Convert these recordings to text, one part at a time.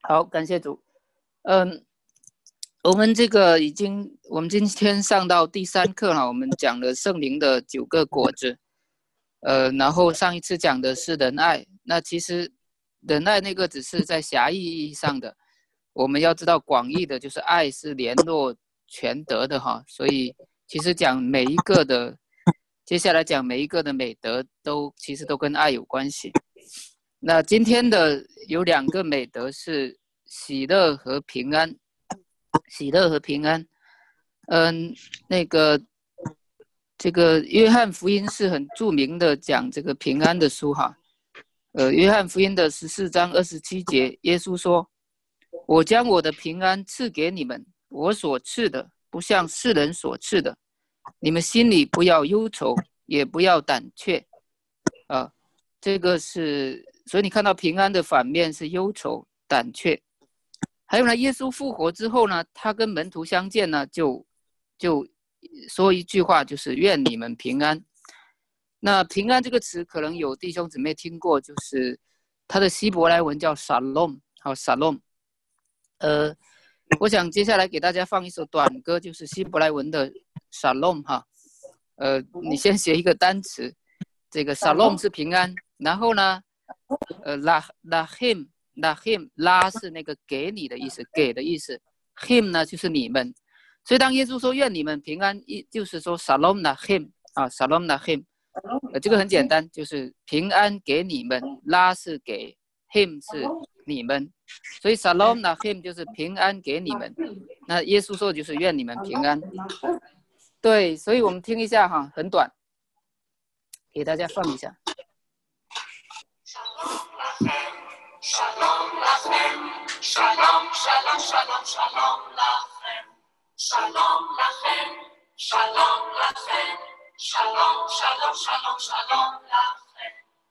好，感谢主。我们今天上到第3课了，我们讲了圣灵的9个果子。然后上一次讲的是仁爱，那其实仁爱那个只是在狭义意义上的，我们要知道广义的就是爱是联络全德的哈，所以其实讲每一个的，接下来讲每一个的美德其实都跟爱有关系。那今天的有2个美德是喜乐和平安，喜乐和平安。这个约翰福音是很著名的讲这个平安的书哈。约翰福音的14章27节，耶稣说：“我将我的平安赐给你们，我所赐的不像世人所赐的，你们心里不要忧愁，也不要胆怯。”这个是，所以你看到平安的反面是忧愁、胆怯。还有呢，耶稣复活之后呢，他跟门徒相见呢，就说一句话，就是愿你们平安。那平安这个词可能有弟兄姊妹听过，就是它的希伯来文叫 Shalom， 好 Shalom。我想接下来给大家放一首短歌，就是希伯来文的 Shalom 哈。你先学一个单词，这个 Shalom 是平安，然后呢Lahim 拉是那个给你的意思，给的意思， him 呢就是你们。所以当耶稣说愿你们平安，就是说 Shalom Lahim 啊 Shalom Lahim。这个很简单，就是平安给你们，拉是给， him 是你们，所以 Shalom Lahim 就是平安给你们。那耶稣说就是愿你们平安。对，所以我们听一下哈，很短，给大家放一下。Shalom Lachem, Shalom, Shalom, Shalom, Shalom Lachem, Shalom Lachem, Shalom Lachem, Shalom, Shalom, Shalom, Shalom Lachem,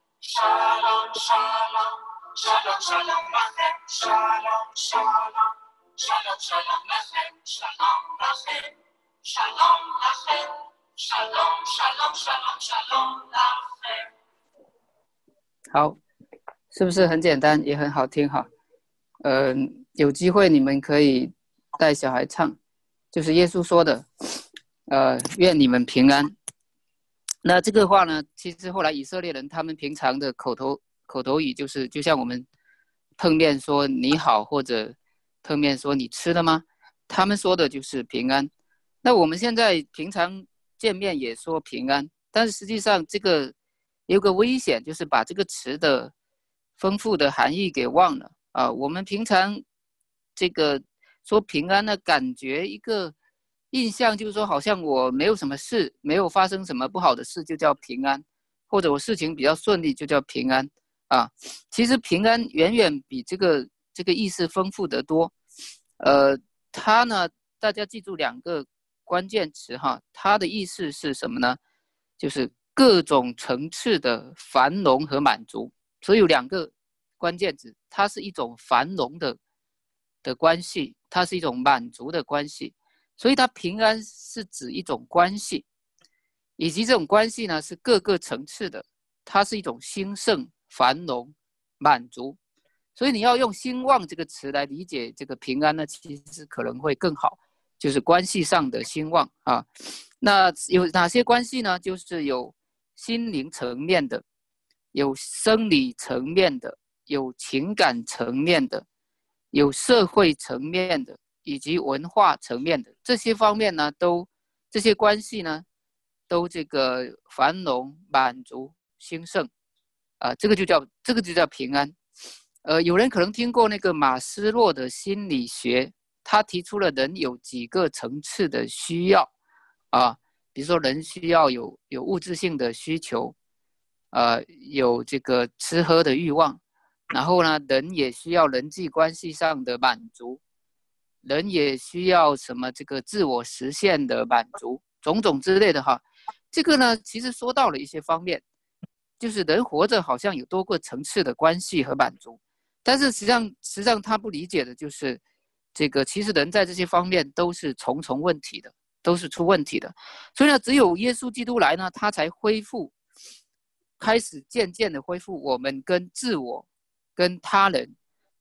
Shalom, Shalom, Shalom, Shalom Lachem, Shalom, Shalom, Shalom, Shalom Lachem, Shalom Lachem, Shalom Lachem, Shalom, Shalom, Shalom, Shalom Lachem。好。是不是很简单，也很好听哈？有机会你们可以带小孩唱，就是耶稣说的，愿你们平安。那这个话呢，其实后来以色列人他们平常的口头语就是，就像我们碰面说你好，或者碰面说你吃了吗？他们说的就是平安。那我们现在平常见面也说平安，但是实际上这个有个危险，就是把这个词的丰富的含义给忘了啊！我们平常这个说平安的感觉，一个印象就是说，好像我没有什么事，没有发生什么不好的事，就叫平安；或者我事情比较顺利，就叫平安啊。其实平安远远比这个意思丰富得多。它呢，大家记住2个关键词哈，它的意思是什么呢？就是各种层次的繁荣和满足。所以有2个关键字，它是一种繁荣的关系，它是一种满足的关系。所以它平安是指一种关系，以及这种关系呢是各个层次的，它是一种兴盛、繁荣、满足。所以你要用兴旺这个词来理解这个平安呢，其实可能会更好，就是关系上的兴旺啊。那有哪些关系呢？就是有心灵层面的，有生理层面的，有情感层面的，有社会层面的，以及文化层面的，这些方面呢，这些关系呢，都这个繁荣、满足、兴盛，这个就叫平安。有人可能听过那个马斯洛的心理学，他提出了人有几个层次的需要啊，比如说人需要有物质性的需求。有这个吃喝的欲望，然后呢，人也需要人际关系上的满足，人也需要什么这个自我实现的满足，种种之类的哈。这个呢，其实说到了一些方面，就是人活着好像有多个层次的关系和满足，但是实际上他不理解的就是这个，其实人在这些方面都是重重问题的，都是出问题的。所以呢，只有耶稣基督来呢，他才开始渐渐的恢复我们跟自我、跟他人、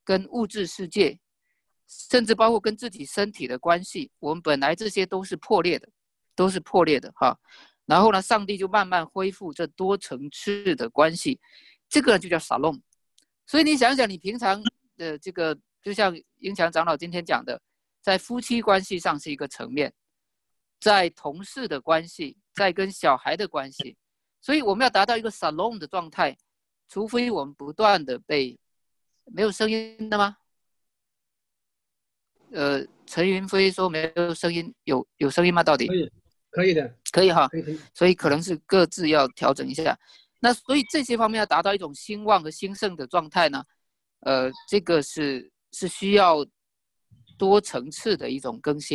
跟物质世界，甚至包括跟自己身体的关系，我们本来这些都是破裂的哈。然后呢，上帝就慢慢恢复这多层次的关系，这个就叫撒弄。所以你想想，你平常的这个，就像英强长老今天讲的，在夫妻关系上是一个层面，在同事的关系，在跟小孩的关系，所以我们要达到一个撒弄的状态，除非我们不断的被，没有声音的吗？陈云飞说没有声音，有声音吗？到底？ 可以的， 可以哈。 可以。 所以可能是各自要调整一下。那所以这些方面要达到一种兴旺和兴盛的状态呢，这个是需要多层次的一种更新。